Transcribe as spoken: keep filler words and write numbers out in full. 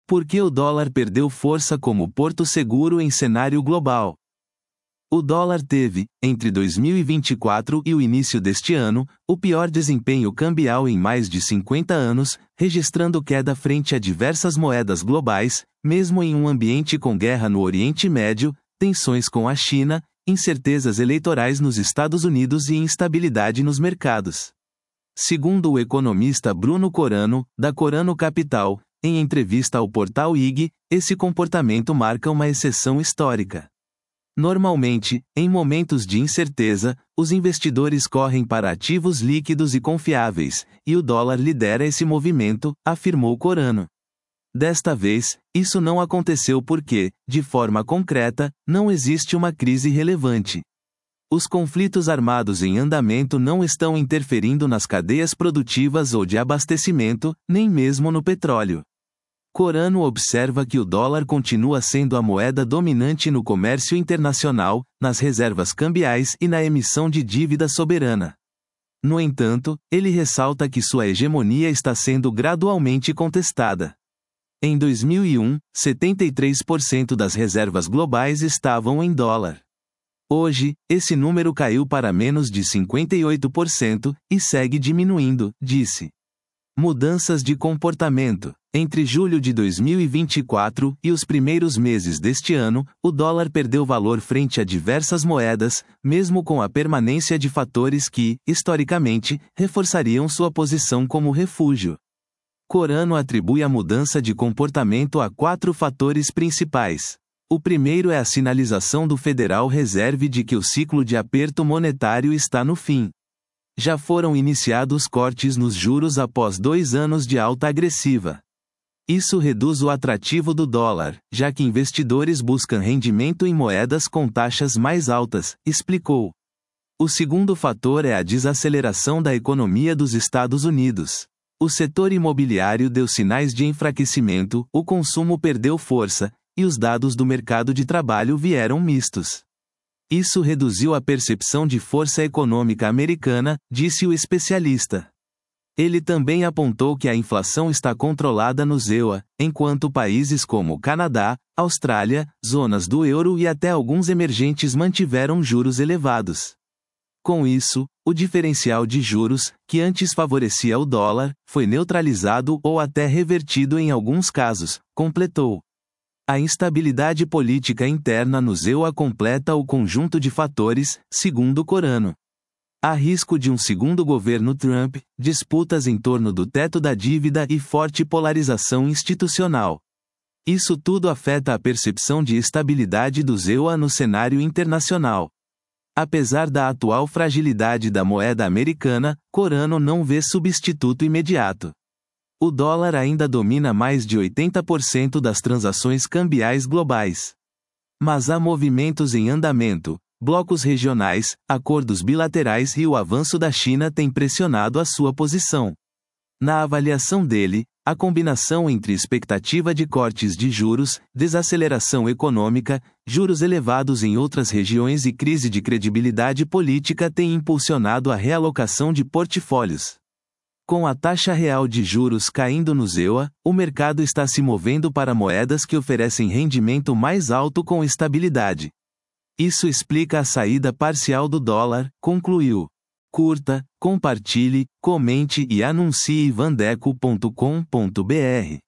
Por que o dólar perdeu força como porto seguro em cenário global? O dólar teve, entre dois mil e vinte e quatro e o início deste ano, o pior desempenho cambial em mais de cinquenta anos, registrando queda frente a diversas moedas globais, mesmo em um ambiente com guerra no Oriente Médio, tensões com a China, incertezas eleitorais nos Estados Unidos e instabilidade nos mercados. Segundo o economista Bruno Corano, da Corano Capital, em entrevista ao portal I G, esse comportamento marca uma exceção histórica. Normalmente, em momentos de incerteza, os investidores correm para ativos líquidos e confiáveis, e o dólar lidera esse movimento, afirmou Corano. Desta vez, isso não aconteceu porque, de forma concreta, não existe uma crise relevante. Os conflitos armados em andamento não estão interferindo nas cadeias produtivas ou de abastecimento, nem mesmo no petróleo. Corano observa que o dólar continua sendo a moeda dominante no comércio internacional, nas reservas cambiais e na emissão de dívida soberana. No entanto, ele ressalta que sua hegemonia está sendo gradualmente contestada. Em dois mil e um, setenta e três por cento das reservas globais estavam em dólar. Hoje, esse número caiu para menos de cinquenta e oito por cento, e segue diminuindo, disse. Mudanças de comportamento. Entre julho de dois mil e vinte e quatro e os primeiros meses deste ano, o dólar perdeu valor frente a diversas moedas, mesmo com a permanência de fatores que, historicamente, reforçariam sua posição como refúgio. Corano atribui a mudança de comportamento a quatro fatores principais. O primeiro é a sinalização do Federal Reserve de que o ciclo de aperto monetário está no fim. Já foram iniciados cortes nos juros após dois anos de alta agressiva. Isso reduz o atrativo do dólar, já que investidores buscam rendimento em moedas com taxas mais altas, explicou. O segundo fator é a desaceleração da economia dos Estados Unidos. O setor imobiliário deu sinais de enfraquecimento, o consumo perdeu força, e os dados do mercado de trabalho vieram mistos. Isso reduziu a percepção de força econômica americana, disse o especialista. Ele também apontou que a inflação está controlada no E U A, enquanto países como Canadá, Austrália, zonas do euro e até alguns emergentes mantiveram juros elevados. Com isso, o diferencial de juros, que antes favorecia o dólar, foi neutralizado ou até revertido em alguns casos, completou. A instabilidade política interna no E U A completa o conjunto de fatores, segundo Corano. Há risco de um segundo governo Trump, disputas em torno do teto da dívida e forte polarização institucional. Isso tudo afeta a percepção de estabilidade do E U A no cenário internacional. Apesar da atual fragilidade da moeda americana, Corano não vê substituto imediato. O dólar ainda domina mais de oitenta por cento das transações cambiais globais. Mas há movimentos em andamento, blocos regionais, acordos bilaterais e o avanço da China têm pressionado a sua posição. Na avaliação dele, a combinação entre expectativa de cortes de juros, desaceleração econômica, juros elevados em outras regiões e crise de credibilidade política tem impulsionado a realocação de portfólios. Com a taxa real de juros caindo no E U A, o mercado está se movendo para moedas que oferecem rendimento mais alto com estabilidade. Isso explica a saída parcial do dólar, concluiu. Curta, compartilhe, comente e anuncie vandeco ponto com ponto br.